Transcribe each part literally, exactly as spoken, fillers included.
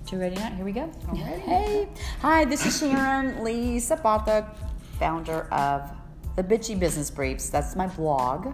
Two ready now? Here we go. Alrighty. Hey. Hi, this is Sharon Lee Zapata, founder of The Bitchy Business Briefs. That's my blog.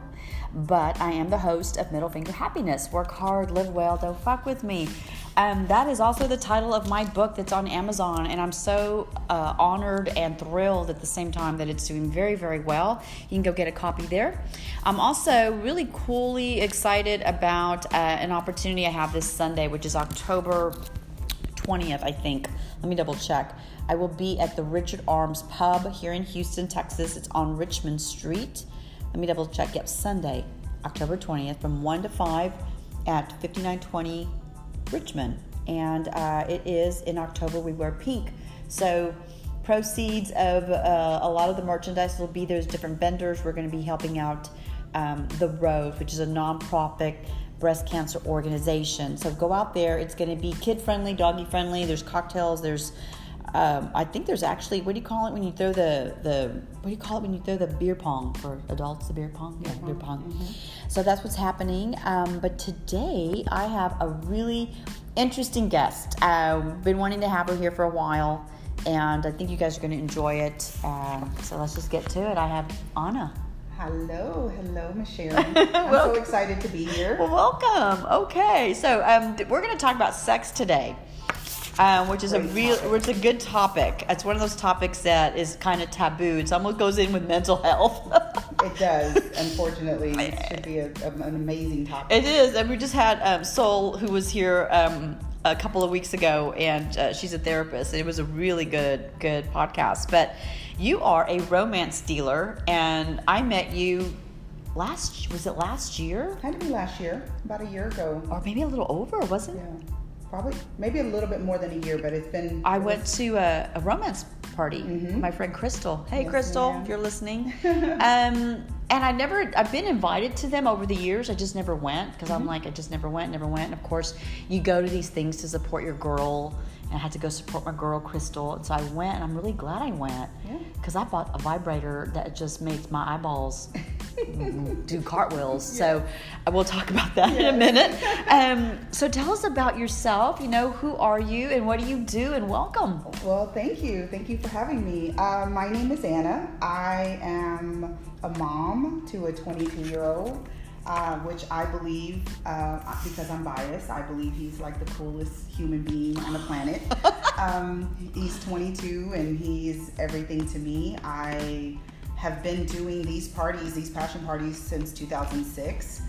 But I am the host of Middle Finger Happiness. Work hard, live well, don't fuck with me. Um, that is also the title of my book that's on Amazon. And I'm so uh, honored and thrilled at the same time that it's doing very, very well. You can go get a copy there. I'm also really coolly excited about uh, an opportunity I have this Sunday, which is October twentieth, I think. Let me double check. I will be at the Richard Arms Pub here in Houston, Texas. It's on Richmond Street. Let me double check. Yep, Sunday, October twentieth, from one to five at fifty-nine twenty Richmond. And uh, it is in October. We wear pink. So proceeds of uh, a lot of the merchandise will be there's different vendors. We're going to be helping out um, The Road, which is a nonprofit breast cancer organization. So go out there. It's going to be kid-friendly, doggy-friendly. There's cocktails. There's Um, I think there's actually, what do you call it when you throw the, the what do you call it when you throw the beer pong for adults, the beer pong? Yeah, beer pong. Mm-hmm. So that's what's happening. Um, but today I have a really interesting guest. I've uh, been wanting to have her here for a while, and I think you guys are going to enjoy it. Uh, so let's just get to it. I have Anna. Hello, hello, Miss Sharon. I'm so excited to be here. Well, welcome. Okay, so um, we're going to talk about sex today. Um, which is Great a real, topic. which is a good topic. It's one of those topics that is kind of taboo. It almost goes in with mental health. It does. Unfortunately, it should be a, a, an amazing topic. It is, and we just had um, Sol, who was here um, a couple of weeks ago, and uh, she's a therapist. And it was a really good, good podcast. But you are a romance dealer, and I met you last. Was it last year? Had to be last year, about a year ago, or maybe a little over, wasn't it? Yeah. Probably, maybe a little bit more than a year, but it's been... I it went was, to a, a romance party. Mm-hmm. My friend Crystal. Hey, yes, Crystal, ma'am. if you're listening. um, and I never, I've been invited to them over the years. I just never went because mm-hmm. I'm like, I just never went, never went. And of course, you go to these things to support your girl. And I had to go support my girl, Crystal. And so I went, and I'm really glad I went. Because yeah. I bought a vibrator that just makes my eyeballs do cartwheels. Yeah. So we'll talk about that yeah. in a minute. Um, so tell us about yourself. You know, who are you and what do you do? And welcome. Well, thank you. Thank you for having me. Uh, my name is Anna. I am a mom to a twenty-two-year-old. Uh, which I believe, uh, because I'm biased, I believe he's like the coolest human being on the planet. um, he's twenty-two and he's everything to me. I have been doing these parties, these passion parties, since two thousand six.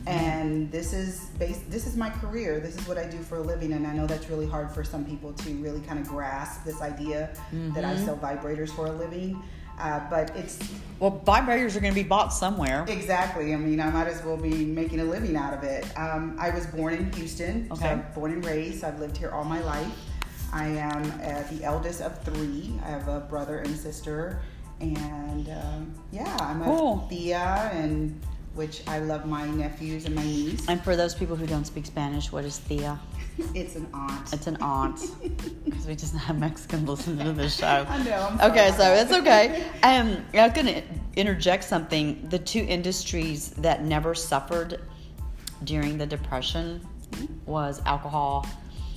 And this is based, this is my career. This is what I do for a living. And I know that's really hard for some people to really kind of grasp this idea mm-hmm. that I sell vibrators for a living. Uh, but it's... Well, vibrators are going to be bought somewhere. Exactly. I mean, I might as well be making a living out of it. Um, I was born in Houston. Okay. So I'm born and raised. I've lived here all my life. I am uh, the eldest of three. I have a brother and sister. And um, yeah, I'm a cool. Thea, and which I love my nephews and my niece. And for those people who don't speak Spanish, what is Thea? It's an aunt. It's an aunt. Because we just have Mexicans listening to this show. I know. I'm sorry. Okay, so it's okay. Um, I was going to interject something. The two industries that never suffered during the Depression was alcohol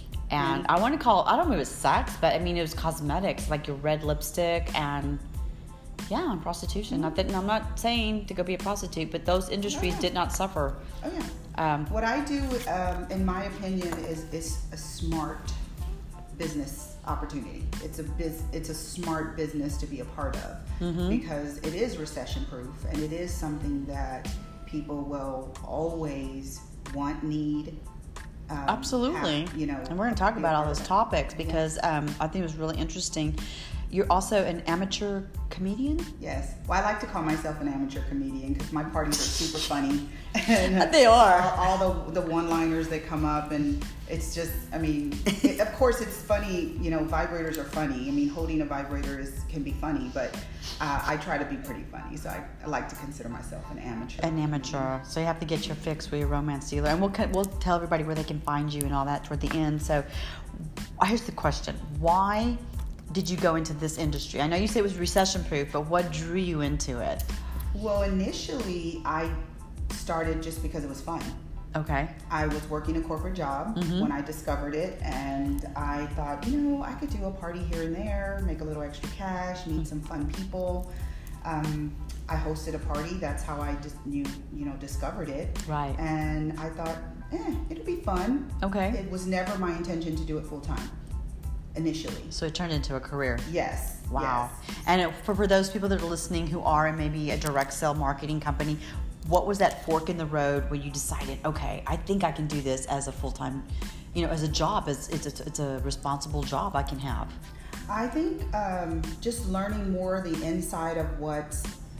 and mm-hmm. I want to call, I don't know if it was sex, but I mean it was cosmetics, like your red lipstick and yeah, and prostitution. Mm-hmm. Not that, and I'm not saying to go be a prostitute, but those industries yeah. did not suffer. Oh yeah. Um, what I do, um, in my opinion, is is a smart business opportunity. It's a biz, it's a smart business to be a part of mm-hmm. because it is recession proof and it is something that people will always want, need. Um, Absolutely. Have, you know, and we're going to talk about all those topics because yeah. um, I think it was really interesting. You're also an amateur comedian? Yes. Well, I like to call myself an amateur comedian because my parties are super funny. And they are. All, all the, the one-liners that come up, and it's just, I mean, it, of course it's funny, you know, vibrators are funny. I mean, holding a vibrator is can be funny, but uh, I try to be pretty funny, so I, I like to consider myself an amateur. An amateur. So you have to get your fix with your romance dealer. And we'll, we'll tell everybody where they can find you and all that toward the end. So here's the question. Why did you go into this industry? I know you say it was recession proof, but what drew you into it? Well, initially I started just because it was fun. Okay. I was working a corporate job mm-hmm. when I discovered it, and I thought, you know, I could do a party here and there, make a little extra cash, meet some fun people. Um, I hosted a party. That's how I just you you know discovered it. Right. And I thought, eh, it'll be fun. Okay. It was never my intention to do it full time initially. So it turned into a career. Yes. Wow. Yes. And it, for for those people that are listening who are in maybe a direct sale marketing company, what was that fork in the road where you decided, okay, I think I can do this as a full time, you know, as a job. It's it's a, it's a responsible job I can have. I think um, just learning more the inside of what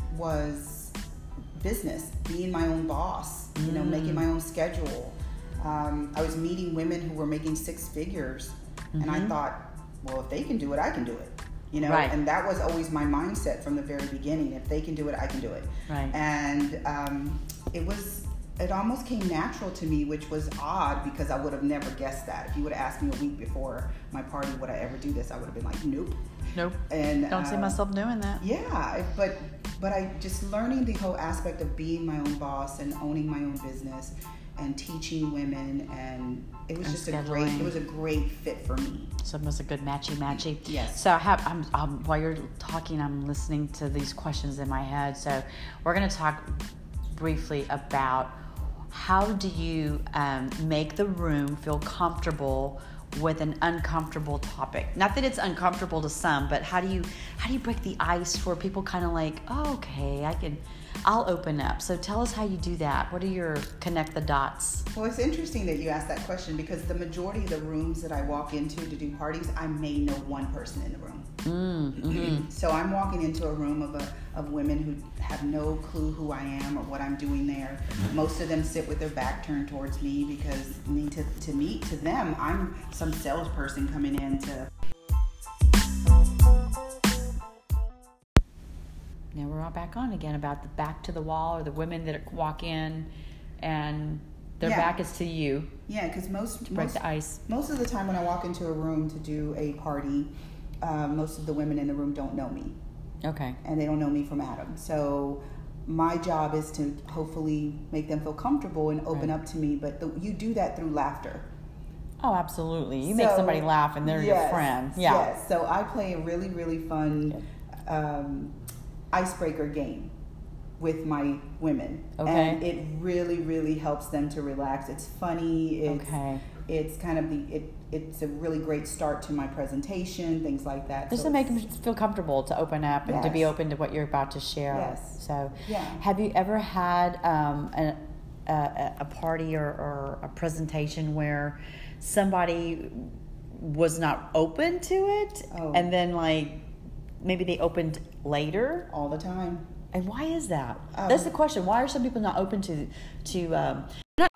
was business, being my own boss, you mm. know, making my own schedule. Um, I was meeting women who were making six figures, mm-hmm. and I thought, well, if they can do it, I can do it. You know, right. and that was always my mindset from the very beginning. If they can do it, I can do it. Right. And um, it was, it almost came natural to me, which was odd because I would have never guessed that. If you would have asked me a week before my party, would I ever do this? I would have been like, nope. Nope. And don't uh, see myself doing that. Yeah, but but I just learning the whole aspect of being my own boss and owning my own business and teaching women, and it was and just scheduling. a great. It was a great fit for me. So it was a good matchy matchy. Yes. So I have, I'm, um, while you're talking, I'm listening to these questions in my head. So we're going to talk briefly about how do you um, make the room feel comfortable with an uncomfortable topic. Not that it's uncomfortable to some, but how do you how do you break the ice for people kind of like, oh, okay, I can, I'll open up. So tell us how you do that. What are your connect the dots? Well, it's interesting that you asked that question because the majority of the rooms that I walk into to do parties, I may know one person in the room. Mm, mm-hmm. So I'm walking into a room of a, of women who have no clue who I am or what I'm doing there. Most of them sit with their back turned towards me because I mean, to, to me, to them, I'm some salesperson coming in to... Now we're all back on again about the back to the wall or the women that walk in and their yeah. back is to you. Yeah, because most, to break most, the ice. most of the time when I walk into a room to do a party, uh, most of the women in the room don't know me. Okay. And they don't know me from Adam. So my job is to hopefully make them feel comfortable and open right. up to me. But the, you do that through laughter. Oh, absolutely. You so, make somebody laugh and they're yes, your friend. Yeah. Yes. So I play a really, really fun um, icebreaker game with my women. Okay. And it really, really helps them to relax. It's funny. It's, okay. It's kind of the, it, it's a really great start to my presentation, things like that. Just so to make them feel comfortable to open up and yes. to be open to what you're about to share. Yes. So yeah. have you ever had um, a, a, a party or, or a presentation where somebody was not open to it oh. and then like maybe they opened later? All the time. And why is that? Um, That's the question. Why are some people not open to to um, not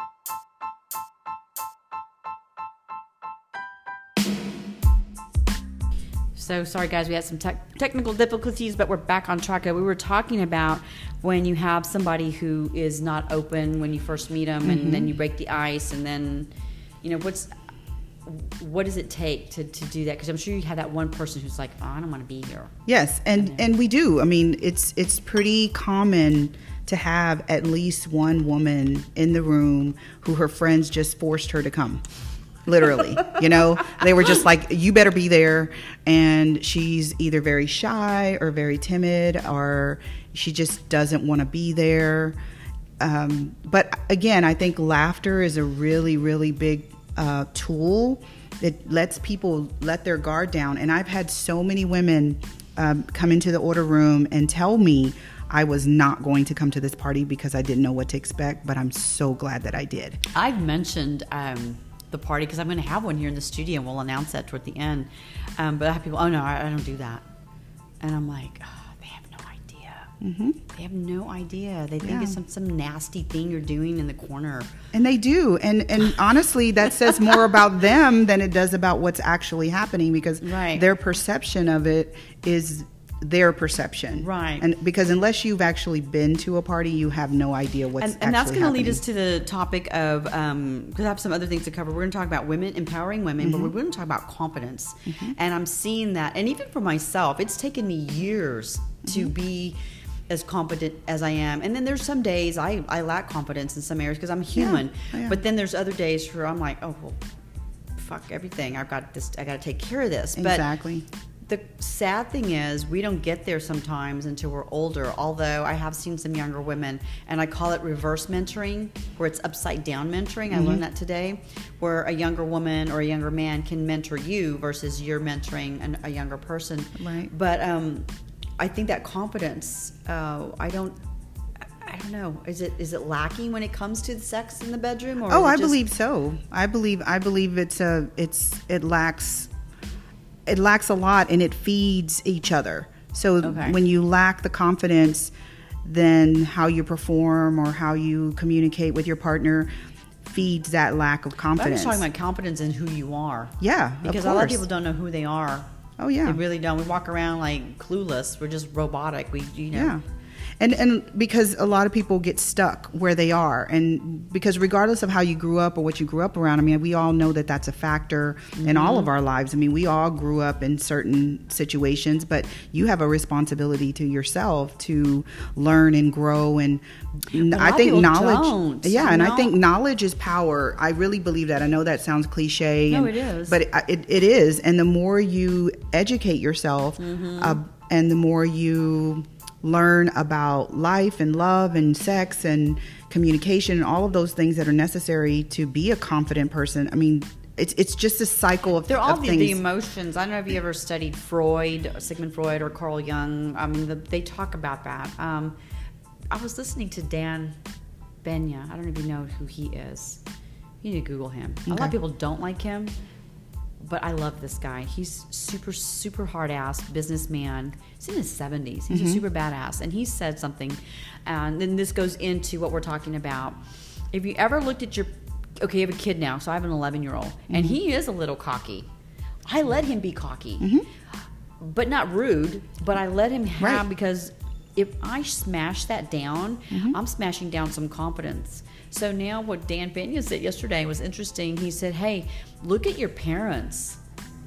So sorry guys, we had some te- technical difficulties, but we're back on track. We were talking about when you have somebody who is not open when you first meet them, and mm-hmm. then you break the ice, and then, you know, what's what does it take to, to do that? Because I'm sure you have that one person who's like, oh, I don't want to be here. Yes, and, and and we do. I mean, it's it's pretty common to have at least one woman in the room who her friends just forced her to come. Literally, you know, they were just like, you better be there. And she's either very shy or very timid, or she just doesn't want to be there. Um, but again, I think laughter is a really, really big uh, tool. It lets people let their guard down. And I've had so many women um, come into the order room and tell me I was not going to come to this party because I didn't know what to expect, but I'm so glad that I did. I've mentioned um the party because I'm going to have one here in the studio and we'll announce that toward the end, um, but I have people, oh no, I, I don't do that, and I'm like, oh, they have no idea. Mm-hmm. They have no idea. They think yeah. it's some, some nasty thing you're doing in the corner, and they do, and and honestly that says more about them than it does about what's actually happening, because right. their perception of it is their perception, right? And because unless you've actually been to a party, you have no idea what's and, actually and that's going to lead happening. us to the topic of um because I have some other things to cover. We're going to talk about women, empowering women, mm-hmm. but we're going to talk about confidence. Mm-hmm. And I'm seeing that, and even for myself, it's taken me years mm-hmm. to be as competent as I am. And then there's some days I, I lack confidence in some areas because I'm human. Yeah. Yeah. But then there's other days where I'm like, oh, well, fuck everything. I've got this. I got to take care of this. Exactly. But the sad thing is we don't get there sometimes until we're older, although I have seen some younger women, and I call it reverse mentoring, where it's upside down mentoring. Mm-hmm. I learned that today, where a younger woman or a younger man can mentor you versus you're mentoring an, a younger person. Right. But um, I think that confidence, uh, I don't, I don't know. Is it is it lacking when it comes to the sex in the bedroom? Or oh, I just... believe so. I believe I believe it's a it's it lacks. It lacks a lot, and it feeds each other. So okay. when you lack the confidence, then how you perform or how you communicate with your partner feeds that lack of confidence. But I'm just talking about confidence in who you are. Yeah, because a lot of people don't know who they are. Oh yeah, they really don't. We walk around like clueless. We're just robotic. We, you know. Yeah. And and because a lot of people get stuck where they are, and because regardless of how you grew up or what you grew up around, I mean, we all know that that's a factor mm-hmm. in all of our lives. I mean, we all grew up in certain situations, but you have a responsibility to yourself to learn and grow. And well, I think knowledge, don't. yeah, and no. I think knowledge is power. I really believe that. I know that sounds cliche. No, and, it is. But it, it, it is. And the more you educate yourself, mm-hmm. uh, and the more you learn about life and love and sex and communication and all of those things that are necessary to be a confident person. I mean, it's it's just a cycle of, They're all of the, things. the emotions. I don't know if you ever studied Freud, Sigmund Freud, or Carl Jung. I mean, the, they talk about that. Um, I was listening to Dan Benya. I don't know if you know who he is. You need to Google him. Okay. A lot of people don't like him, but I love this guy. He's super, super hard-ass businessman. He's in his seventies. He's mm-hmm. a super badass. And he said something, and then this goes into what we're talking about. If you ever looked at your, okay, you have a kid now, so I have an eleven-year-old, mm-hmm. and he is a little cocky. I let him be cocky, mm-hmm. but not rude, but I let him have, right. because if I smash that down, mm-hmm. I'm smashing down some confidence. So now what Dan Benya said yesterday was interesting. He said, hey, look at your parents.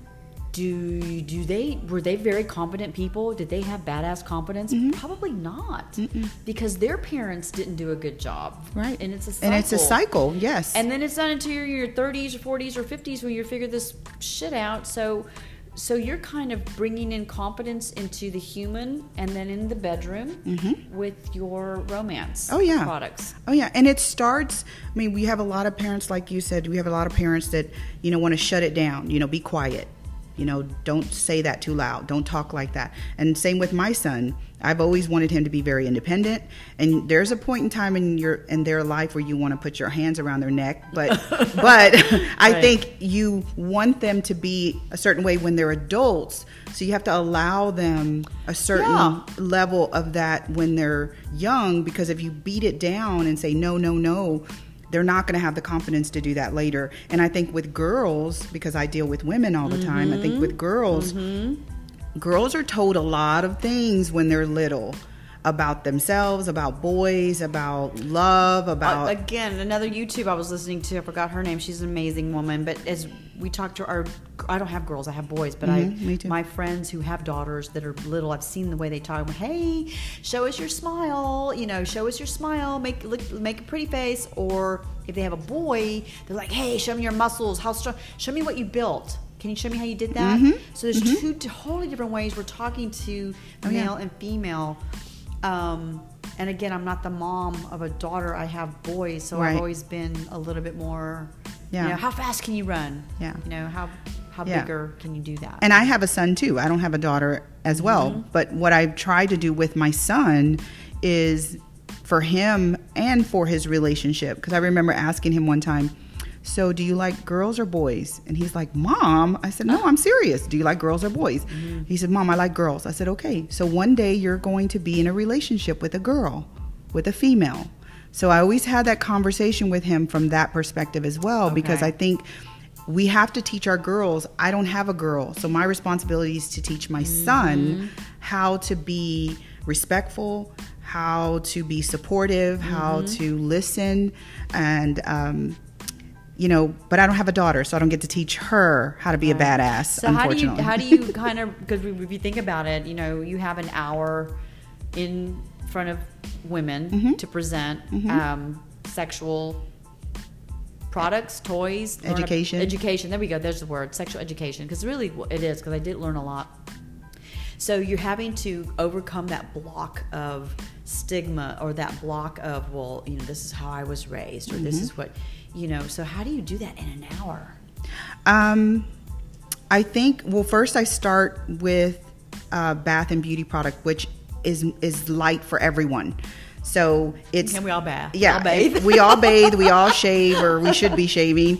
Do do they were they very confident people? Did they have badass confidence? Mm-hmm. Probably not. Mm-mm. Because their parents didn't do a good job. Right. And it's a cycle. And it's a cycle, yes. And then it's not until you're your thirties or forties or fifties when you figure this shit out. So So you're kind of bringing in confidence into the human and then in the bedroom mm-hmm. with your romance oh, yeah. products. Oh, yeah. And it starts, I mean, we have a lot of parents, like you said, we have a lot of parents that, you know, want to shut it down, you know, be quiet. You know, don't say that too loud. Don't talk like that. And same with my son. I've always wanted him to be very independent. And there's a point in time in your in their life where you want to put your hands around their neck. But but I right. think you want them to be a certain way when they're adults. So you have to allow them a certain yeah. level of that when they're young. Because if you beat it down and say no, no, no, they're not going to have the confidence to do that later. And I think with girls, because I deal with women all the mm-hmm. time, I think with girls, mm-hmm. girls are told a lot of things when they're little about themselves, about boys, about love, about... Uh, again, another YouTube I was listening to, I forgot her name. She's an amazing woman. But as we talk to our... I don't have girls, I have boys. But mm-hmm, I, me too. my friends who have daughters that are little, I've seen the way they talk. Hey, show us your smile. You know, show us your smile. Make look, make a pretty face. Or if they have a boy, they're like, hey, show me your muscles. How strong. Show me what you built. Can you show me how you did that? Mm-hmm. So there's mm-hmm. two totally different ways we're talking to oh, male yeah. and female. Um, and again, I'm not the mom of a daughter. I have boys, so right. I've always been a little bit more, yeah. you know, how fast can you run? Yeah. You know, how how yeah. bigger can you do that? And I have a son too. I don't have a daughter as well. Mm-hmm. But what I've tried to do with my son is for him and for his relationship. Because I remember asking him one time, so do you like girls or boys? And he's like, Mom. I said, no, I'm serious. Do you like girls or boys? Mm-hmm. He said, Mom, I like girls. I said, okay. So one day you're going to be in a relationship with a girl, with a female. So I always had that conversation with him from that perspective as well, okay. because I think we have to teach our girls. I don't have a girl. So my responsibility is to teach my mm-hmm. son how to be respectful, how to be supportive, mm-hmm. how to listen, and, um, you know, but I don't have a daughter, so I don't get to teach her how to be right. a badass. So how do you how do you kind of, because if you think about it, you know, you have an hour in front of women Mm-hmm. to present Mm-hmm. um, sexual products, toys, learn- Education. education. There we go. There's the word, sexual education, because really it is. Because I did learn a lot. So you're having to overcome that block of stigma or that block of, well, you know, this is how I was raised, or Mm-hmm. this is what, you know. So how do you do that in an hour? Um, I think, well, first I start with uh, bath and beauty product, which is is light for everyone. So it's Can we all bath? yeah, All bathe? we all bathe, we all shave, or we should be shaving,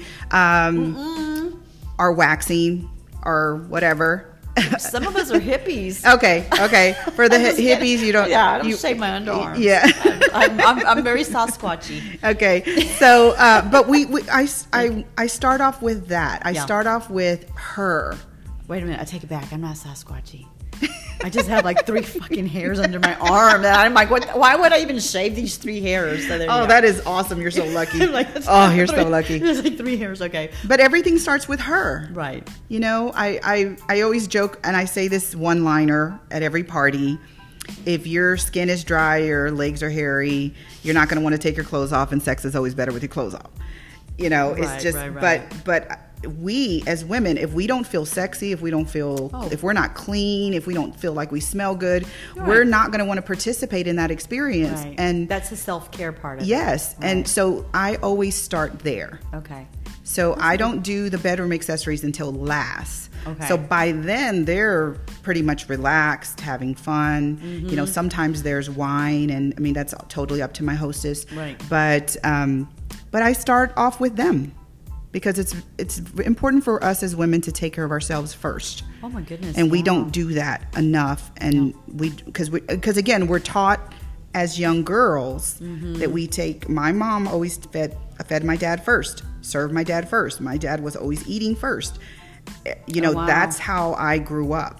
um, or waxing, or whatever. Some of us are hippies. Okay, okay. For the hi- hippies, you don't. Yeah, I don't you, shave my underarms. Yeah. I'm, I'm, I'm very Sasquatchy. Okay, so uh, but we, we I, I I start off with that. I Yeah. start off with her. Wait a minute, I take it back. I'm not Sasquatchy. I just have like three fucking hairs under my arm, and I'm like, what? Why would I even shave these three hairs? So there you Oh, go. that is awesome! You're so lucky. Like, that's Oh, you're three- so lucky. There's like three hairs. Okay, But everything starts with her. right. You know, I, I, I always joke, and I say this one liner at every party. If your skin is dry, your legs are hairy, you're not going to want to take your clothes off, and sex is always better with your clothes off. You know, Right, it's just, right, right. but, but we as women, if we don't feel sexy, if we don't feel, Oh. if we're not clean, if we don't feel like we smell good, Right. we're not going to want to participate in that experience. Right. And that's the self care part of it. yes. And Right. so I always start there. Okay. So I don't do the bedroom accessories until last. Okay. So by then they're pretty much relaxed, having fun. Mm-hmm. You know, sometimes there's wine, and I mean that's totally up to my hostess. Right. But um, but I start off with them because it's it's important for us as women to take care of ourselves first. Oh my goodness. And we wow. don't do that enough, and we because we because again we're taught as young girls Mm-hmm. that we take. My mom always fed fed my dad first, served my dad first. My dad was always eating first. You know, Oh, wow. that's how I grew up,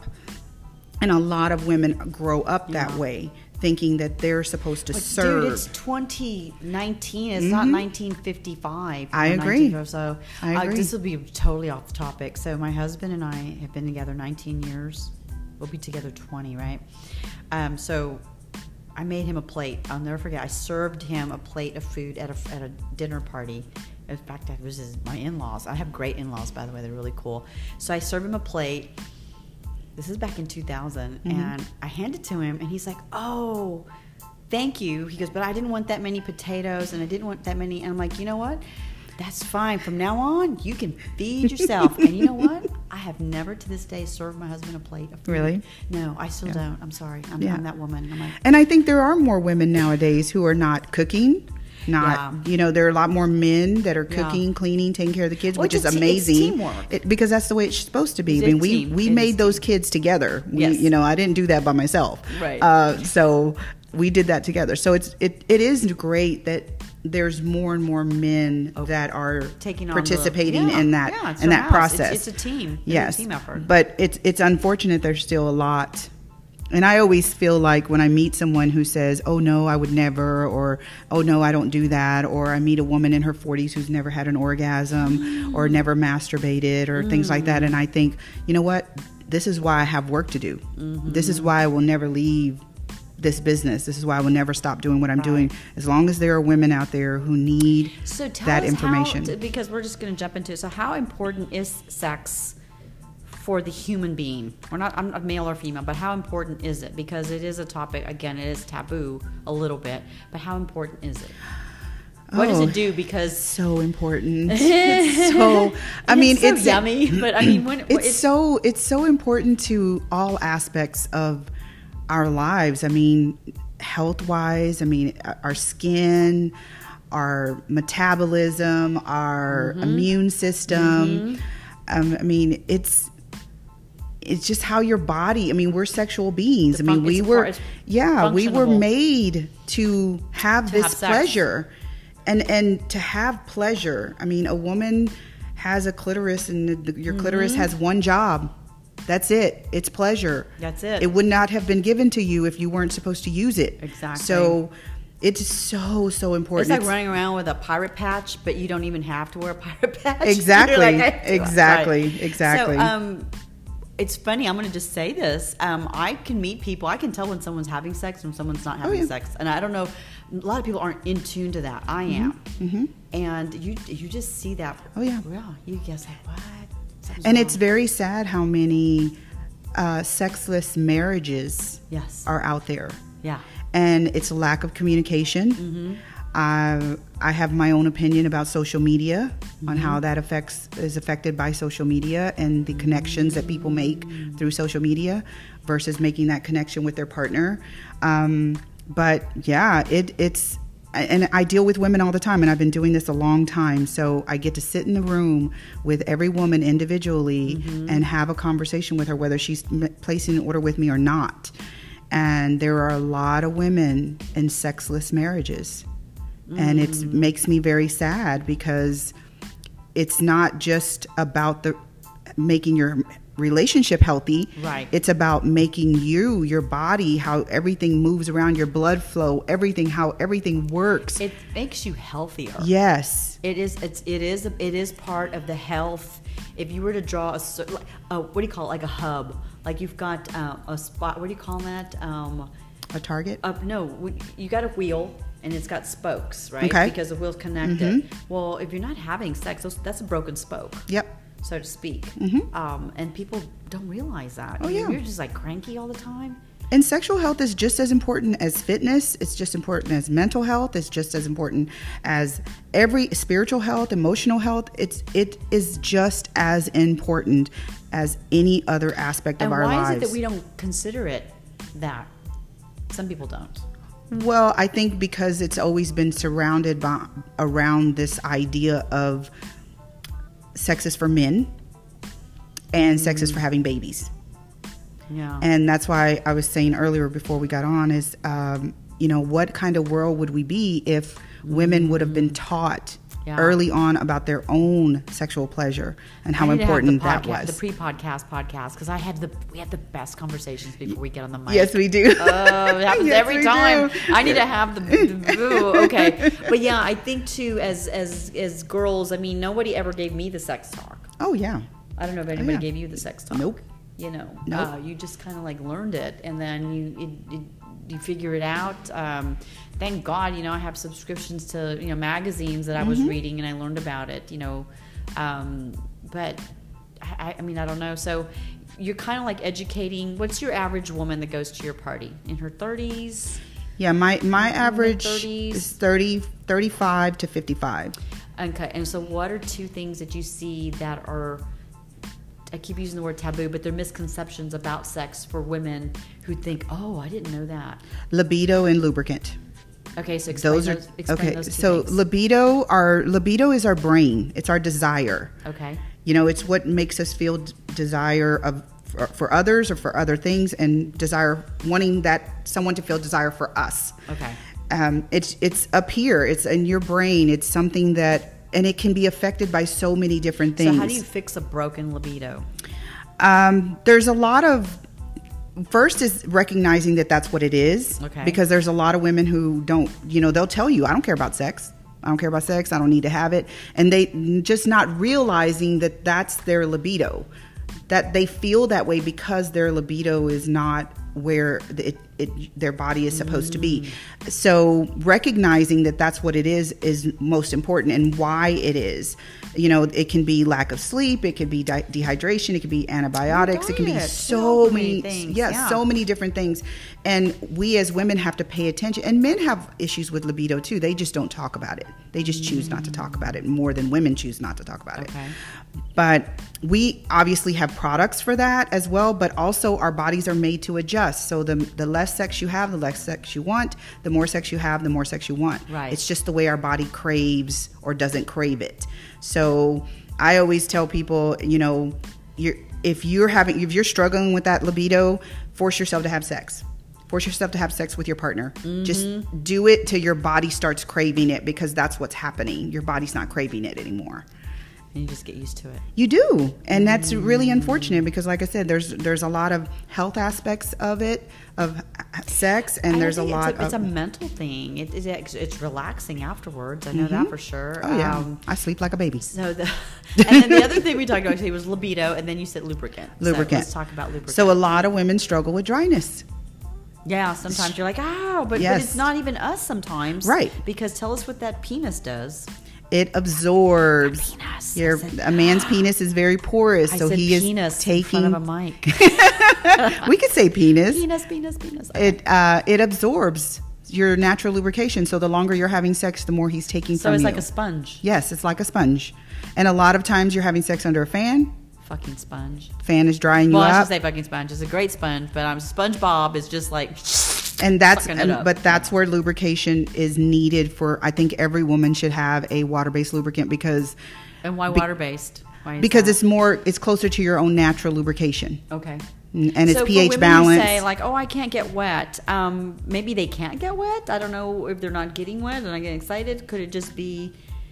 and a lot of women grow up that Yeah. way, thinking that they're supposed to But serve. dude, it's twenty nineteen. It's not nineteen fifty-five. I or agree. nineteen or so I Uh, agree. this will be totally off the topic. So my husband and I have been together nineteen years. We'll be together twenty, right? Um, so I made him a plate. I'll never forget. I served him a plate of food at a, at a dinner party. In fact, it was his, my in-laws. I have great in-laws, by the way. They're really cool. So I served him a plate. This is back in two thousand, Mm-hmm. and I handed it to him, and he's like, "Oh, thank you." He goes, "But I didn't want that many potatoes, and I didn't want that many." And I'm like, "You know what? That's fine. From now on, you can feed yourself." And you know what? I have never to this day served my husband a plate of food. Really? No, I still don't. I'm sorry. I'm, Yeah. I'm that woman. I'm like, And I think there are more women nowadays who are not cooking. Not, Yeah. you know, there are a lot more men that are Yeah. cooking, cleaning, taking care of the kids, Well, which it's is a te- it's amazing. teamwork. It, because that's the way it's supposed to be. It's I mean, a we team. we It is made those team. kids together. We, Yes. You know, I didn't do that by myself. Right. Uh, so we did that together. So it's it it is great that there's more and more men that are taking on participating the, yeah, in that yeah, it's in their that house. process. It's, it's a team. It's Yes, a team effort. but it's it's unfortunate there's still a lot. And I always feel like when I meet someone who says, "Oh no, I would never," or "Oh no, I don't do that," or I meet a woman in her forties who's never had an orgasm or never masturbated or things like that, and I think, you know what? This is why I have work to do. Mm-hmm. This is why I will never leave this business. This is why I will never stop doing what I'm Right. doing. As long as there are women out there who need So tell that us information. how, because we're just going to jump into it. So how important is sex for the human being? We're not, I'm not male or female, but how important is it? Because it is a topic, again, it is taboo a little bit, but how important is it? What does Oh, it do? Because so important. It's so I and mean it's so it's yummy, but I mean when it's, so it's so important to all aspects of our lives. I mean, health wise, I mean, our skin, our metabolism, our Mm-hmm. immune system. Um, I mean, it's it's just how your body. I mean, we're sexual beings. The I mean, fun- we it's were part- it's yeah, we were functionable. made to have this have sex. pleasure. And and to have pleasure, I mean, a woman has a clitoris, and the, the, your clitoris Mm-hmm. has one job. That's it. It's pleasure. That's it. It would not have been given to you if you weren't supposed to use it. Exactly. So it's so so important. it's like running around with a pirate patch, but you don't even have to wear a pirate patch. Exactly. You're like, I- Exactly. Right. Exactly. So, um, it's funny. I'm going to just say this. Um, I can meet people. I can tell when someone's having sex and somebone's not having oh, yeah. sex. And I don't know. A lot of people aren't in tune to that. I am. Mm-hmm. And you you just see that. Oh, yeah. Yeah. You guess like, what? Something's and wrong. It's very sad how many uh, sexless marriages yes. are out there. Yeah. And it's a lack of communication. Mm-hmm. Uh, I have my own opinion about social media, mm-hmm. on how that affects is affected by social media and the connections that people make through social media versus making that connection with their partner. Um, but yeah, it, it's, and I deal with women all the time, and I've been doing this a long time. So I get to sit in the room with every woman individually mm-hmm. and have a conversation with her, whether she's placing an order with me or not. And there are a lot of women in sexless marriages. Mm. And it makes me very sad because it's not just about the making your relationship healthy. Right. It's about making you, your body, how everything moves around, your blood flow, everything, how everything works. It makes you healthier. Yes. It is. It's. It is. It is part of the health. If you were to draw a, a what do you call it? Like a hub. Like you've got uh, a spot. What do you call that? Um, a target? Uh, no, you got a wheel. And it's got spokes, right? Okay. Because the wheel's connected. Mm-hmm. Well, if you're not having sex, that's a broken spoke. Yep. So to speak. Mm-hmm. Um, and people don't realize that. Oh, yeah. You're just like cranky all the time. And sexual health is just as important as fitness. It's just important as mental health. It's just as important as every spiritual health, emotional health. It's it is just as important as any other aspect and of our lives. And why is it that we don't consider it that? Some people don't. Well, I think because it's always been surrounded by around this idea of sex is for men and mm. sex is for having babies. Yeah. And that's why I was saying earlier before we got on is, um, you know, what kind of world would we be if mm. women would have been taught yeah. early on about their own sexual pleasure and how important that podcast, was. The pre-podcast podcast, because I had the we had the best conversations before we get on the mic. Yes, we do. Oh, it happens yes, every time. Do. I need to have the, the ooh, okay. But yeah, I think too, as as as girls, I mean, nobody ever gave me the sex talk. Oh yeah. I don't know if anybody oh, yeah. gave you the sex talk. Nope. You know, nope. uh, you just kind of like learned it, and then you it, it, you figure it out. Um, thank God, you know, I have subscriptions to, you know, magazines that I was mm-hmm. reading, and I learned about it, you know. Um, but, I, I mean, I don't know. So you're kind of like educating. What's your average woman that goes to your party? In her thirties? Yeah, my, my average is thirty, thirty-five to fifty-five. Okay, and so what are two things that you see that are, I keep using the word taboo, but they're misconceptions about sex for women who think, oh, I didn't know that. Libido and lubricant. Okay, so explain those, are those, explain okay. those two so things. libido, our libido is our brain. It's our desire. Okay. You know, it's what makes us feel d- desire of for, for others or for other things, and desire wanting that someone to feel desire for us. Okay. Um, it's it's up here. It's in your brain. It's something that. And it can be affected by so many different things. So how do you fix a broken libido? Um, there's a lot of, first is recognizing that that's what it is. Okay. Because there's a lot of women who don't, you know, they'll tell you, I don't care about sex. I don't care about sex. I don't need to have it. And they just not realizing that that's their libido. That they feel that way because their libido is not where it, it, their body is supposed mm. to be. So recognizing that that's what it is is most important, and why it is. You know, it can be lack of sleep, it could be di- dehydration, it could be antibiotics, it can be so, so many, things. Yeah, yeah, so many different things. And we as women have to pay attention. And men have issues with libido too. They just don't talk about it. They just mm. choose not to talk about it more than women choose not to talk about okay. it. But we obviously have products for that as well, but also our bodies are made to adjust. So the the less sex you have, the less sex you want. The more sex you have, the more sex you want. Right. It's just the way our body craves or doesn't crave it. So I always tell people, you know, you're, if you're having, if you're struggling with that libido, force yourself to have sex. Force yourself to have sex with your partner. Mm-hmm. Just do it till your body starts craving it, because that's what's happening. Your body's not craving it anymore. And you just get used to it. You do. And that's really unfortunate because, like I said, there's there's a lot of health aspects of it, of sex, and I there's a think lot it's a, of... It's a mental thing. It, it's, it's relaxing afterwards. I know Mm-hmm. that for sure. Oh, yeah. Um, I sleep like a baby. so the, and then the other thing we talked about today was libido, and then you said lubricant. Lubricant. So let's talk about lubricant. So a lot of women struggle with dryness. Yeah, sometimes you're like, oh, but, Yes. but it's not even us sometimes. Right. Because tell us what that penis does. It absorbs. Penis. Your, I said, a man's penis is very porous, I so said he penis is taking... in front of a mic. We could say penis. penis, penis, penis. It uh, it absorbs your natural lubrication. So the longer you're having sex, the more he's taking So from it's you. like a sponge. Yes, it's like a sponge. And a lot of times you're having sex under a fan. Fucking sponge. Fan is drying you Well, I should up. say fucking sponge. It's a great sponge, but I'm SpongeBob is just like... And that's sucking it and, up. but that's where lubrication is needed for. I think every woman should have a water-based lubricant because And why water-based? Why is because that? it's more it's closer to your own natural lubrication. Okay. And it's so pH for women balance. Who say like, oh, I can't get wet. Um, maybe they can't get wet. I don't know if they're not getting wet. They're not getting excited. Could it just be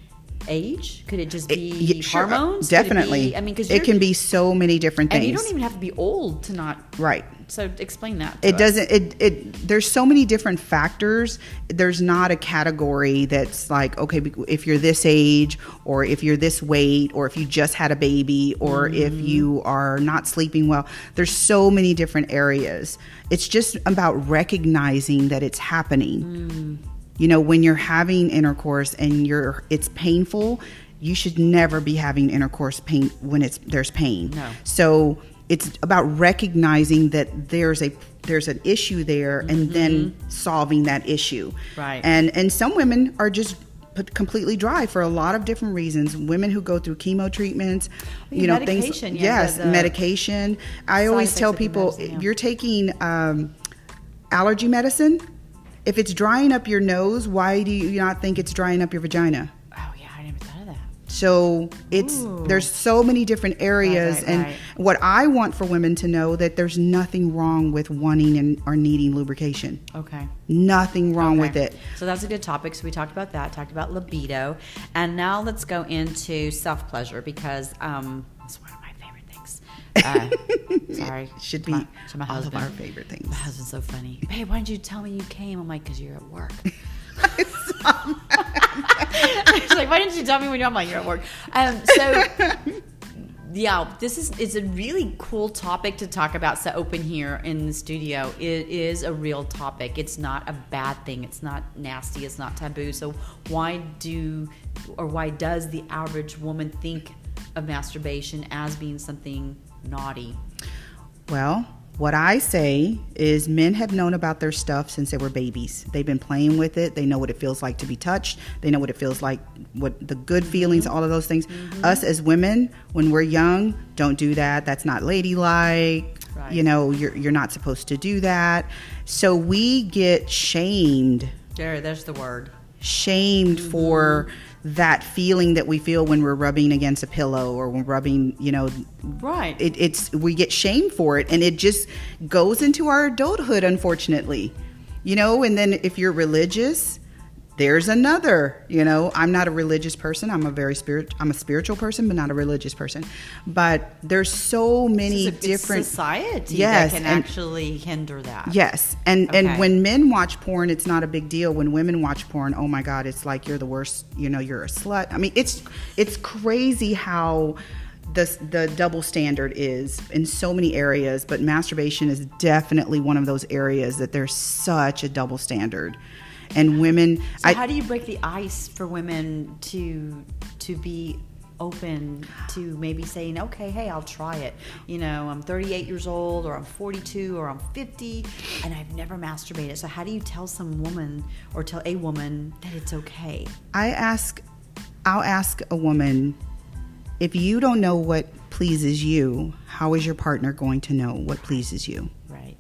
age? Could it just be It- yeah, sure, hormones? Could it Definitely. be- I mean, because it can be so many different and things. you don't even have to be old to not. right. So explain that. To It us. doesn't. It, it. There's so many different factors. There's not a category that's like, okay, if you're this age, or if you're this weight, or if you just had a baby, or Mm-hmm. if you are not sleeping well. There's so many different areas. It's just about recognizing that it's happening. Mm. You know, when you're having intercourse and you're, it's painful. You should never be having intercourse pain when it's there's pain. No. So it's about recognizing that there's a there's an issue there and then solving that issue. Right. And and some women are just p- completely dry for a lot of different reasons. Women who go through chemo treatments, yeah, you know, medication, things. yeah, yes, the- the medication. I side always effects tell of the people, medicine, yeah. you're taking um, allergy medicine. If it's drying up your nose, why do you not think it's drying up your vagina? Oh yeah, I never thought of that. So it's Ooh. there's so many different areas, Right, right, and right. what I want for women to know that there's nothing wrong with wanting and or needing lubrication. Okay. Nothing wrong Okay. with it. So that's a good topic. So we talked about that, talked about libido. And now let's go into self pleasure because um, it's one of my favorite things. Uh, sorry. Should be my, to my all husband. of our favorite things. My husband's so funny. Babe, why didn't you tell me you came? I'm like, because you're at work. She's like, why didn't you tell me when you're, I'm like, you're at work. Um, so, yeah, this is it's a really cool topic to talk about. So open here in the studio. It is a real topic. It's not a bad thing. It's not nasty. It's not taboo. So why do or why does the average woman think of masturbation as being something naughty? Well, what I say is men have known about their stuff since they were babies. They've been playing with it. They know what it feels like to be touched. They know what it feels like, what the good feelings, all of those things. Mm-hmm. Us as women, when we're young, don't do that. That's not ladylike. Right. You know, you're you're not supposed to do that. So we get shamed, There, there's the word. shamed Mm-hmm. for that feeling that we feel when we're rubbing against a pillow or when rubbing, you know, Right. it, it's we get shamed for it, and it just goes into our adulthood, unfortunately, you know. And then if you're religious, there's another, you know. I'm not a religious person. I'm a very spirit. I'm a spiritual person, but not a religious person. But there's so many It's a- different it's society Yes, that can and- actually hinder that. Yes, and Okay. and when men watch porn, it's not a big deal. When women watch porn, oh my God, it's like you're the worst. You know, you're a slut. I mean, it's it's crazy how the the double standard is in so many areas. But masturbation is definitely one of those areas that there's such a double standard. And women, So I, how do you break the ice for women to to be open to maybe saying, okay, hey, I'll try it. You know, I'm thirty-eight years old, or I'm forty-two, or I'm fifty, and I've never masturbated. So how do you tell some woman or tell a woman that it's okay? I ask, I'll ask a woman, if you don't know what pleases you, how is your partner going to know what pleases you? Right.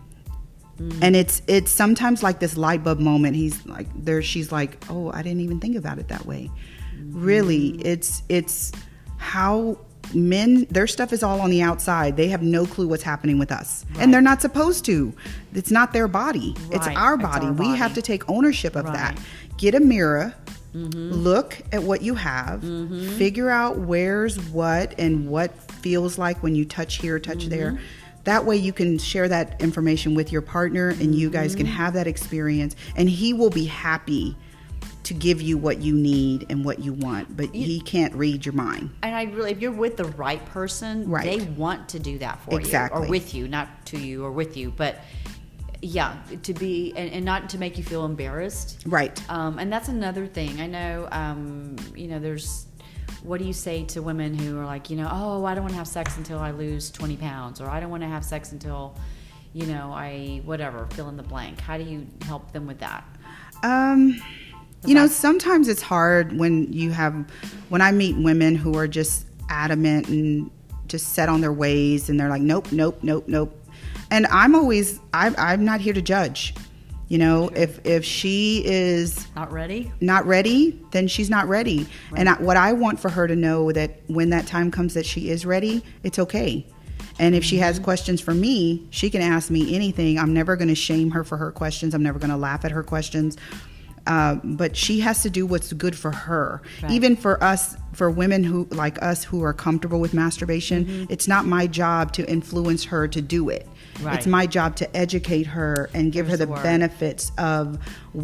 And it's it's sometimes like this light bulb moment. He's like there. She's like, oh, I didn't even think about it that way. Mm-hmm. Really, it's it's how men, their stuff is all on the outside. They have no clue what's happening with us, Right. and they're not supposed to. It's not their body. It's Right. our It's body. our We body. have to take ownership of Right. that. Get a mirror. Mm-hmm. Look at what you have. Mm-hmm. Figure out where's what and what feels like when you touch here, touch mm-hmm. there. That way you can share that information with your partner and you guys mm-hmm. can have that experience, and he will be happy to give you what you need and what you want, but you, he can't read your mind. And I really, if you're with the right person, right. they want to do that for exactly. you or with you, not to you or with you, but yeah, to be, and, and not to make you feel embarrassed. Right. Um, and that's another thing. I know, um, you know, there's, what do you say to women who are like, you know, oh, I don't want to have sex until I lose twenty pounds, or I don't want to have sex until, you know, I, whatever, fill in the blank. How do you help them with that? Um, you know, sometimes it's hard when you have, when I meet women who are just adamant and just set on their ways and they're like, nope, nope, nope, nope. And I'm always, I'm, I'm not here to judge. You know, sure. if if she is not ready, not ready, then she's not ready. Right. And I, what I want for her to know that when that time comes that she is ready, it's okay. And if mm-hmm. she has questions for me, she can ask me anything. I'm never going to shame her for her questions. I'm never going to laugh at her questions. Uh, but she has to do what's good for her. Right. Even for us, for women who like us who are comfortable with masturbation, mm-hmm. it's not my job to influence her to do it. Right. It's my job to educate her and give There's her the, the benefits of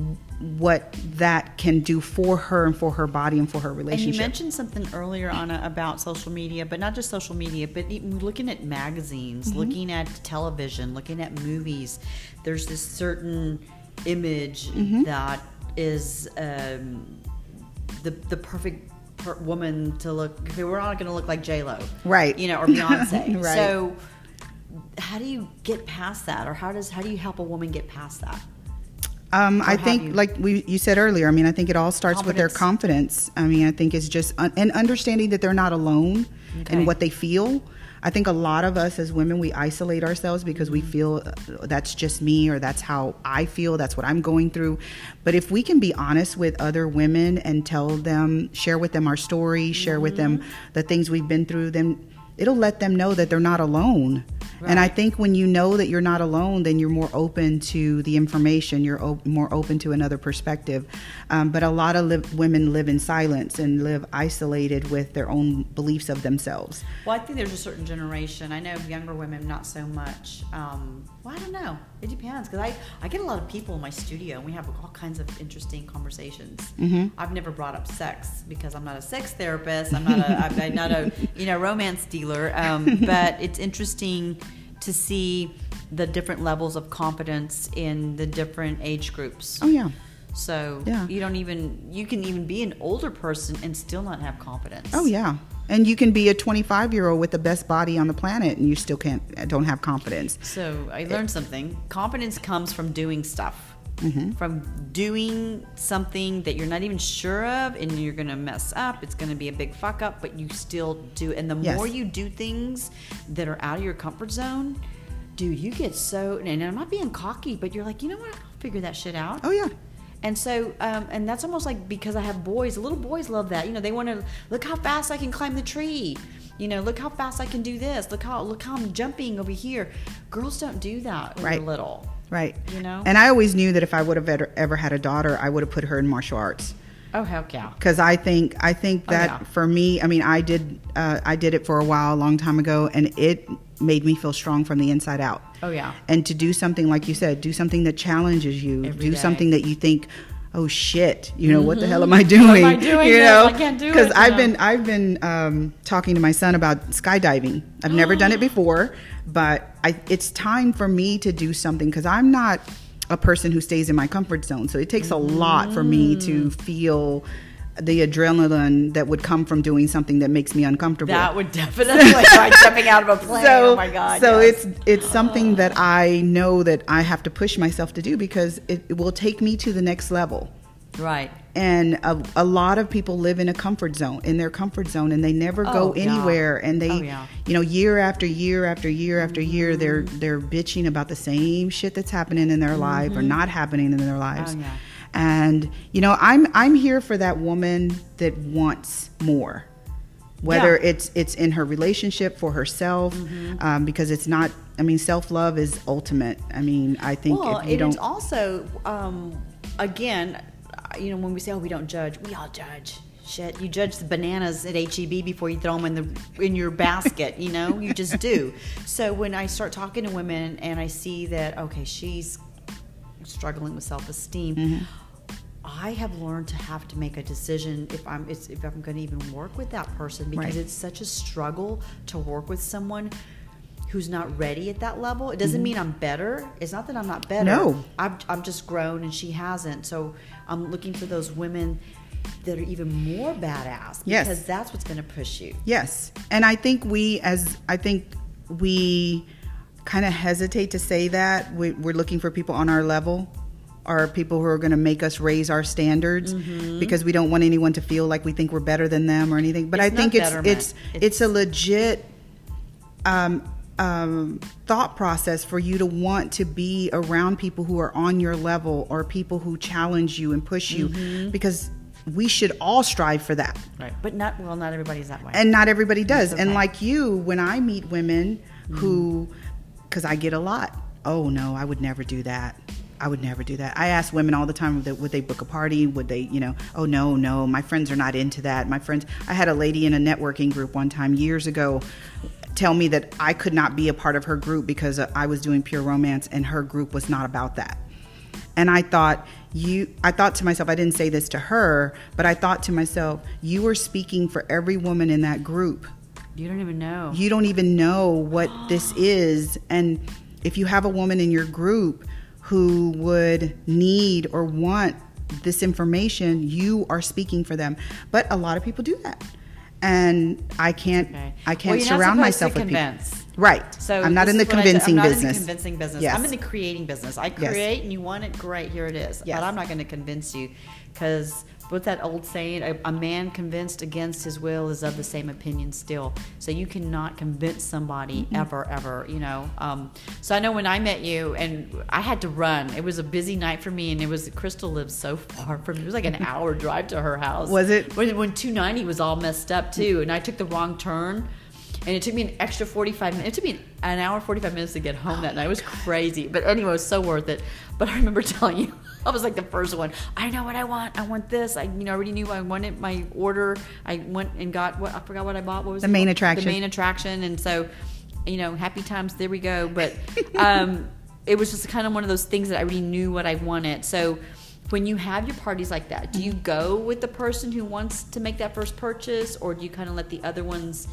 what that can do for her and for her body and for her relationship. And you mentioned something earlier, Anna, about social media, but not just social media, but even looking at magazines, mm-hmm. looking at television, looking at movies. There's this certain image mm-hmm. that is um, the the perfect per- woman to look. Okay, we're not going to look like J-Lo, right? You know, or Beyonce. Right. So, how do you get past that, or how does how do you help a woman get past that? Um, I think, you, like we you said earlier, I mean, I think it all starts confidence. with their confidence. I mean, I think it's just un- and understanding that they're not alone okay. in what they feel. I think a lot of us as women, we isolate ourselves because we feel that's just me, or that's how I feel, that's what I'm going through. But if we can be honest with other women and tell them, share with them our story, share mm-hmm. with them the things we've been through, then it'll let them know that they're not alone. Right. And I think when you know that you're not alone, then you're more open to the information. You're op- more open to another perspective. Um, but a lot of li- women live in silence and live isolated with their own beliefs of themselves. Well, I think there's a certain generation. I know younger women, not so much. Um, well, I don't know. It depends. Because I, I get a lot of people in my studio, and we have all kinds of interesting conversations. Mm-hmm. I've never brought up sex because I'm not a sex therapist. I'm not a, I'm not a you know, romance dealer. Um, but it's interesting to see the different levels of confidence in the different age groups. Oh, yeah. So yeah. you don't even, you can even be an older person and still not have confidence. Oh, yeah. And you can be a twenty-five-year-old with the best body on the planet and you still can't, don't have confidence. So I learned it, something. Confidence comes from doing stuff. Mm-hmm. From doing something that you're not even sure of and you're going to mess up. It's going to be a big fuck up, but you still do. And the yes. more you do things that are out of your comfort zone, dude, you get so, and I'm not being cocky, but you're like, you know what? I'll figure that shit out. Oh, yeah. And so, um, and that's almost like because I have boys, little boys love that. You know, they want to, look how fast I can climb the tree. You know, look how fast I can do this. Look how, look how I'm jumping over here. Girls don't do that when right. they're little. Right. You know? And I always knew that if I would have ever, ever had a daughter, I would have put her in martial arts. Oh, heck yeah. Because I think, I think that oh, yeah. for me, I mean, I did, uh, I did it for a while, a long time ago, and it made me feel strong from the inside out. Oh, yeah. And to do something, like you said, do something that challenges you, Every do day. something that you think, oh shit, you know, mm-hmm. what the hell am I doing? What am I doing? You yes, know, I can't do it. Because I've know. been, I've been um, talking to my son about skydiving. I've never done it before, but I, it's time for me to do something because I'm not a person who stays in my comfort zone. So it takes a mm-hmm. lot for me to feel the adrenaline that would come from doing something that makes me uncomfortable. That would definitely, like right, jumping out of a plane. So, oh my God. So yes. it's it's something that I know that I have to push myself to do because it, it will take me to the next level. Right. And a, a lot of people live in a comfort zone, in their comfort zone, and they never oh, go yeah. anywhere. And they, oh, yeah. you know, year after year after year after mm-hmm. year, they're they're bitching about the same shit that's happening in their mm-hmm. life or not happening in their lives. Oh, yeah. And you know, I'm I'm here for that woman that wants more, whether yeah. it's it's in her relationship for herself, mm-hmm. um, because it's not. I mean, self-love is ultimate. I mean, I think well, if you it don't. It's also, um, again, you know, when we say, oh, we don't judge, we all judge. Shit, you judge the bananas at H E B before you throw them in the in your basket, you know? You just do. So when I start talking to women and I see that, okay, she's struggling with self-esteem, mm-hmm. I have learned to have to make a decision if I'm it's, if I'm going to even work with that person, because right. it's such a struggle to work with someone who's not ready at that level. It doesn't mm-hmm. mean I'm better. It's not that I'm not better. No. I'm, I'm just grown and she hasn't. So I'm looking for those women that are even more badass, because yes. that's what's going to push you. Yes. And I think we, as I think we kind of hesitate to say that. We, we're looking for people on our level, or people who are going to make us raise our standards, mm-hmm. because we don't want anyone to feel like we think we're better than them or anything. But it's I think it's, it's, it's, it's a legit, um, um, thought process for you to want to be around people who are on your level, or people who challenge you and push you, mm-hmm. because we should all strive for that. Right. But not, well, not everybody's that way. And not everybody does. Okay. And like you, when I meet women mm-hmm. who, because I get a lot, oh no, I would never do that. I would never do that. I ask women all the time, would they, would they book a party? Would they, you know, oh no, no, my friends are not into that. My friends, I had a lady in a networking group one time years ago tell me that I could not be a part of her group because I was doing pure romance and her group was not about that. And I thought, you, I thought to myself, I didn't say this to her, but I thought to myself, you are speaking for every woman in that group. You don't even know. You don't even know what this is. And if you have a woman in your group who would need or want this information, you are speaking for them. But a lot of people do that. And I can't, okay. I can't well, surround myself with convince. people. Right. So I'm not in the convincing I'm not business. in the convincing business. Yes. I'm in the creating business. I create yes. and you want it, great, here it is. Yes. But I'm not going to convince you, because what's that old saying? A, a man convinced against his will is of the same opinion still. So you cannot convince somebody mm-hmm. ever, ever, you know. Um, so I know when I met you and I had to run, it was a busy night for me, and it was, Crystal lives so far from me. It was like an hour drive to her house. Was it? When, when two ninety was all messed up too, and I took the wrong turn. And it took me an extra forty-five minutes. It took me an hour, forty-five minutes to get home that night. It was crazy. But anyway, it was so worth it. But I remember telling you, I was like the first one. I know what I want. I want this. I you know already knew I wanted my order. I went and got what I forgot what I bought. What was the it main called? attraction? The main attraction. And so, you know, happy times. There we go. But um, it was just kind of one of those things that I already knew what I wanted. So when you have your parties like that, do you go with the person who wants to make that first purchase, or do you kind of let the other ones?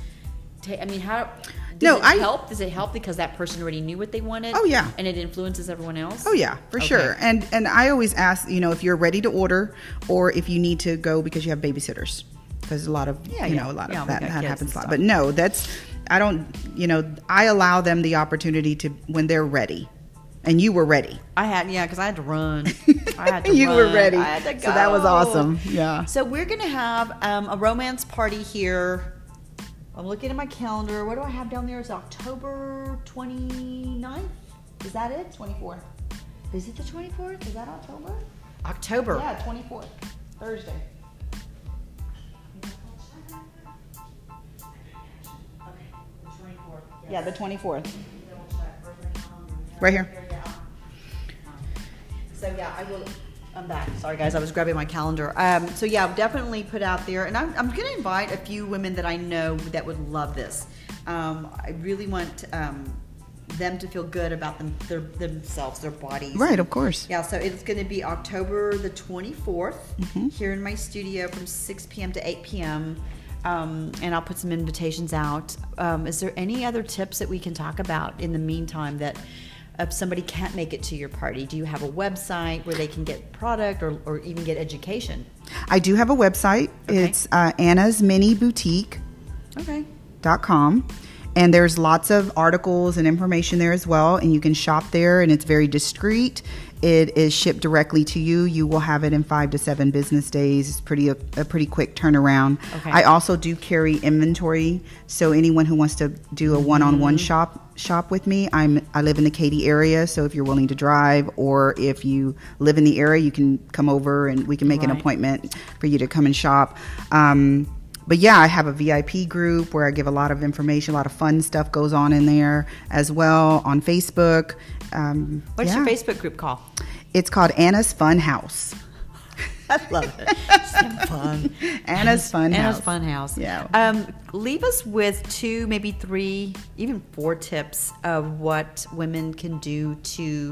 I mean, how does no, it I, help? Does it help because that person already knew what they wanted? Oh yeah, and it influences everyone else. Oh yeah, for okay. sure. And and I always ask, you know, if you're ready to order, or if you need to go because you have babysitters, because a lot of yeah, you yeah. know a lot yeah, of that, that happens a lot. Stuff. But no, that's I don't. You know, I allow them the opportunity to when they're ready. And you were ready. I had, yeah, because I had to run. I had to you run. were ready. I had to go. So that was awesome. Yeah. So we're gonna have um, a romance party here. I'm looking at my calendar. What do I have down there? It's October twenty-ninth. Is that it? twenty-fourth. Is it the twenty-fourth? Is that October? October. Yeah, twenty-fourth. Thursday. Okay, the twenty-fourth. Yes. Yeah, the twenty-fourth. Right here. So yeah, I will. I'm back. Sorry guys, I was grabbing my calendar. Um, so yeah, I've definitely put out there, and I'm, I'm going to invite a few women that I know that would love this. Um, I really want um, them to feel good about them, their, themselves, their bodies. Right, of course. Yeah, so it's going to be October the twenty-fourth mm-hmm. here in my studio from six p.m. to eight p.m. Um, and I'll put some invitations out. Um, is there any other tips that we can talk about in the meantime that if somebody can't make it to your party? Do you have a website where they can get product or, or even get education? I do have a website. Okay. It's uh, Anna's Mini Boutique. Okay. Dot com. And there's lots of articles and information there as well. And you can shop there, and it's very discreet. It is shipped directly to you. You will have it in five to seven business days. It's pretty a, a pretty quick turnaround. Okay. I also do carry inventory, so anyone who wants to do a one-on-one mm-hmm. shop shop with me, I'm I live in the Katy area. So if you're willing to drive, or if you live in the area, you can come over and we can make right. an appointment for you to come and shop. Um, But yeah, I have a V I P group where I give a lot of information, a lot of fun stuff goes on in there as well on Facebook. Um, What's yeah. your Facebook group called? It's called Anna's Fun House. I love it. It's fun. Anna's Fun House. Anna's Fun House. Yeah. Um, leave us with two, maybe three, even four tips of what women can do to,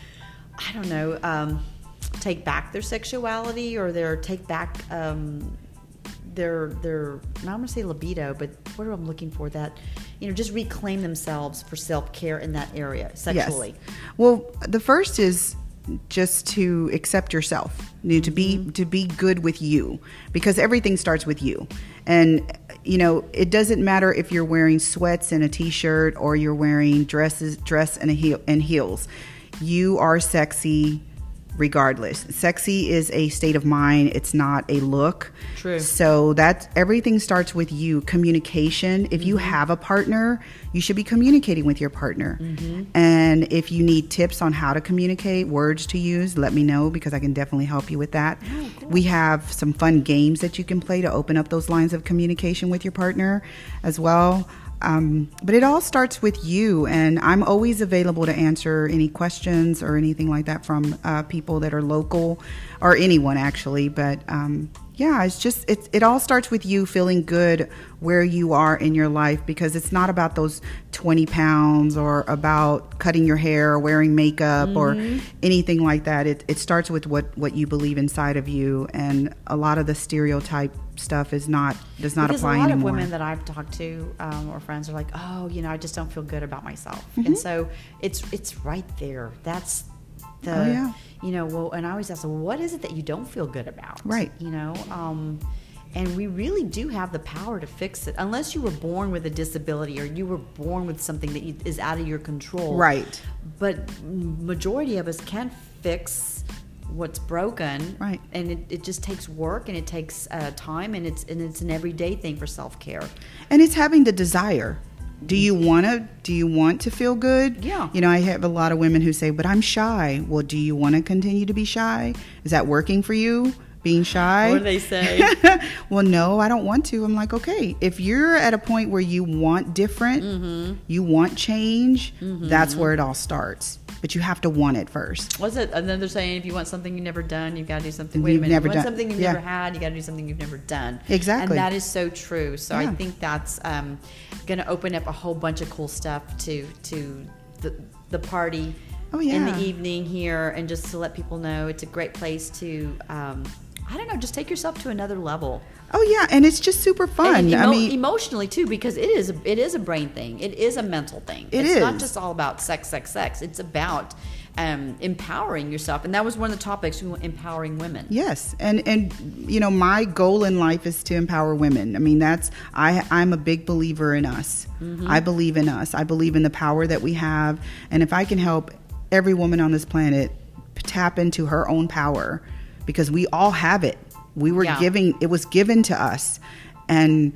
I don't know, um, take back their sexuality or their take back um, their their. Not I'm gonna say libido, but what am I looking for? That, you know, just reclaim themselves for self care in that area sexually. Yes. Well, the first is just to accept yourself, you know, to be mm-hmm. to be good with you, because everything starts with you. And you know, it doesn't matter if you're wearing sweats and a t-shirt or you're wearing dresses dress and a heel and heels. You are sexy regardless. Sexy is a state of mind. It's not a look. True. So that everything starts with you. Communication. If mm-hmm. you have a partner, you should be communicating with your partner. Mm-hmm. And if you need tips on how to communicate, words to use, let me know, because I can definitely help you with that. Oh, cool. We have some fun games that you can play to open up those lines of communication with your partner as well. Um, but it all starts with you, and I'm always available to answer any questions or anything like that from uh, people that are local, or anyone actually. But um, yeah, it's just it, it all starts with you feeling good where you are in your life, because it's not about those twenty pounds or about cutting your hair or wearing makeup mm-hmm. or anything like that. It, it starts with what, what you believe inside of you, and a lot of the stereotype stuff is not does not because apply a lot anymore. of women that I've talked to um, or friends are like, oh, you know, I just don't feel good about myself. Mm-hmm. And so it's it's right there. That's the oh, yeah. you know, well, and I always ask, well, what is it that you don't feel good about? Right. You know, um, and we really do have the power to fix it, unless you were born with a disability or you were born with something that you, is out of your control. Right. But majority of us can fix what's broken, right? And it, it just takes work, and it takes uh, time, and it's and it's an everyday thing for self-care. And it's having the desire. Do you want to do you want to feel good? Yeah. You know, I have a lot of women who say, but I'm shy. Well, do you want to continue to be shy? Is that working for you, being shy? What do they say? Well, no, I don't want to. I'm like, okay, if you're at a point where you want different, mm-hmm. you want change, mm-hmm. that's where it all starts. But you have to want it first. What's it? And then they're saying, if you want something you've never done, you've got to do something. Wait you've a minute. Never you want done. something you've yeah. never had, you got to do something you've never done. Exactly. And that is so true. So yeah. I think that's um, going to open up a whole bunch of cool stuff to to the the party oh, yeah. in the evening here, and just to let people know it's a great place to. Um, I don't know, just take yourself to another level. Oh yeah, and it's just super fun. And emo- I mean, emotionally too, because it is a, it is a brain thing. It is a mental thing. It it's is. not just all about sex, sex, sex. It's about um, empowering yourself, and that was one of the topics: empowering women. Yes, and and you know, my goal in life is to empower women. I mean, that's I I'm a big believer in us. Mm-hmm. I believe in us. I believe in the power that we have, and if I can help every woman on this planet tap into her own power, because we all have it. We were yeah. giving, it was given to us, and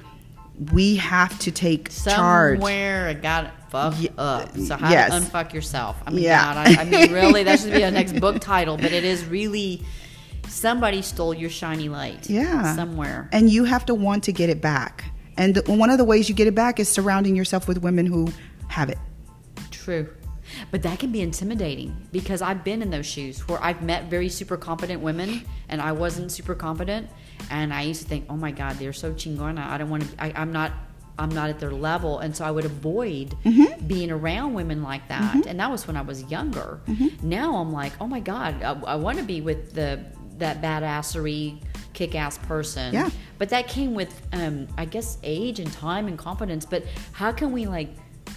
we have to take Somewhere charge. Somewhere it got fucked yeah. up. So how yes. to unfuck yourself. I mean, yeah. God, I, I mean, really, that should be a next book title, but it is really, somebody stole your shiny light. Yeah. Somewhere. And you have to want to get it back. And the, one of the ways you get it back is surrounding yourself with women who have it. True. But that can be intimidating, because I've been in those shoes where I've met very super competent women and I wasn't super competent, and I used to think, oh my God, they're so chingona. I don't want to, I, I'm not, I'm not at their level. And so I would avoid mm-hmm. being around women like that. Mm-hmm. And that was when I was younger. Mm-hmm. Now I'm like, oh my God, I, I want to be with the, that badassery, kick-ass person. Yeah. But that came with, um, I guess, age and time and confidence. But how can we like,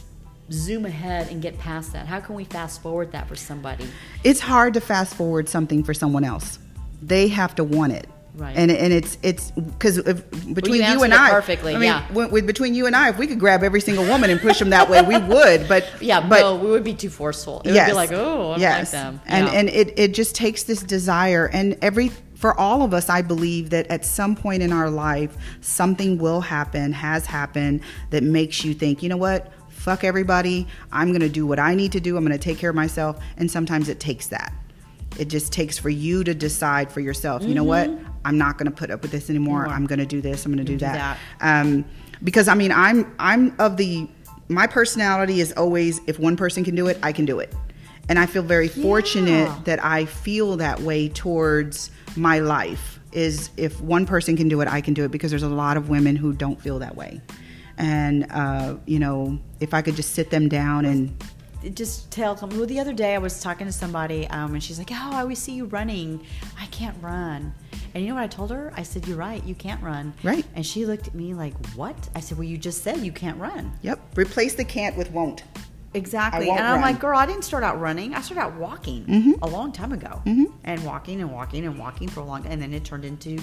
zoom ahead and get past that? How can we fast forward that for somebody? It's hard to fast forward something for someone else. They have to want it. Right. And and it's it's because between well, you, you and it I, perfectly, I mean, yeah. with, with between you and I, if we could grab every single woman and push them that way, we would. But yeah, but no, we would be too forceful. It yes, would be like, oh, I don't yes. like them. And yeah. and it it just takes this desire, and every for all of us, I believe that at some point in our life, something will happen, has happened, that makes you think, you know what? Fuck everybody. I'm going to do what I need to do. I'm going to take care of myself. And sometimes it takes that. It just takes for you to decide for yourself. Mm-hmm. You know what? I'm not going to put up with this anymore. anymore. I'm going to do this. I'm going to do, do that. that. Um, because I mean, I'm I'm of the my personality is always, if one person can do it, I can do it. And I feel very fortunate yeah. that I feel that way towards my life. is if one person can do it, I can do it, because there's a lot of women who don't feel that way. And, uh, you know, if I could just sit them down and just tell them. Well, the other day I was talking to somebody um, and she's like, oh, I always see you running. I can't run. And you know what I told her? I said, you're right, you can't run. Right. And she looked at me like, what? I said, well, you just said you can't run. Yep. Replace the can't with won't. Exactly. And I'm run. like, girl, I didn't start out running. I started out walking mm-hmm. a long time ago. Mm-hmm. And walking and walking and walking for a long time. And then it turned into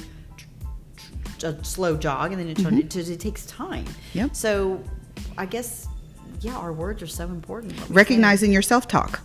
a slow jog. And then it turned mm-hmm. into, it takes time. Yep. So I guess, yeah, our words are so important. Recognizing your self-talk.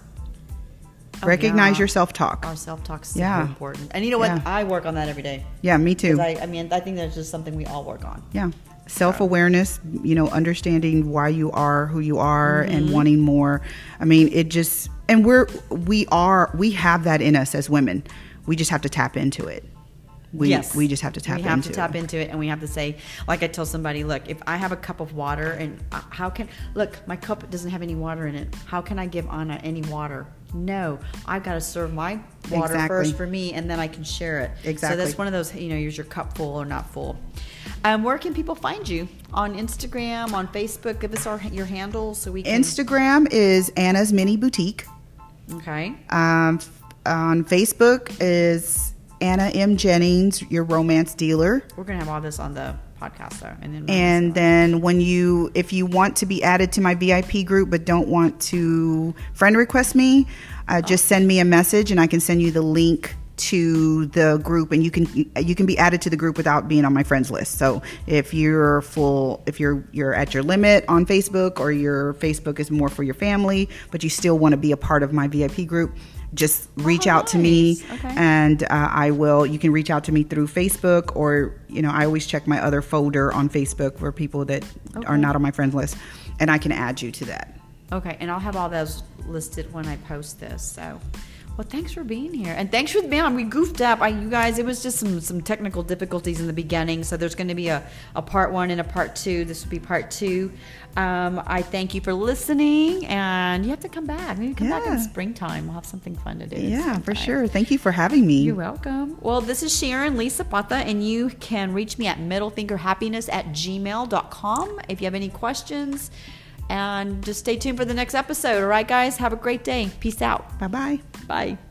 Oh, Recognize yeah. your self-talk. Our self-talk is so yeah. important. And you know what? Yeah. I work on that every day. Yeah, me too. I, I mean, I think that's just something we all work on. Yeah. Self-awareness, you know, understanding why you are who you are mm-hmm. and wanting more. I mean, it just, and we're, we are, we have that in us as women. We just have to tap into it. We, yes. we just have to tap into it. We have to tap into it, and we have to say, like I tell somebody, look, if I have a cup of water, and how can, look, my cup doesn't have any water in it. How can I give Anna any water? No, I've got to serve my water exactly. first for me, and then I can share it. Exactly. So that's one of those, you know, is your cup full or not full? Um, where can people find you? On Instagram, on Facebook? Give us our your handles so we can. Instagram is Anna's Mini Boutique. Okay. Um, on Facebook is Anna M. Jennings, your romance dealer. We're gonna have all this on the podcast though, and then and then when you, if you want to be added to my V I P group but don't want to friend request me, uh, oh. just send me a message and I can send you the link to the group, and you can you can be added to the group without being on my friends list. So if you're full, if you're you're at your limit on Facebook, or your Facebook is more for your family, but you still want to be a part of my V I P group, just reach oh, out nice. to me, okay. and uh, I will. You can reach out to me through Facebook, or you know, I always check my other folder on Facebook for people that okay. are not on my friends list, and I can add you to that. Okay, and I'll have all those listed when I post this. So, well, thanks for being here, and thanks for being on. We goofed up, I, you guys. It was just some some technical difficulties in the beginning, so there's going to be a, a part one and a part two. This will be part two. Um, I thank you for listening, and you have to come back. Maybe come yeah. back in springtime. We'll have something fun to do. Yeah, for sure. Thank you for having me. You're welcome. Well, this is Sharon Lee Zapata, and you can reach me at middlefingerhappiness at gmail dot com if you have any questions. And just stay tuned for the next episode. All right, guys? Have a great day. Peace out. Bye-bye. Bye.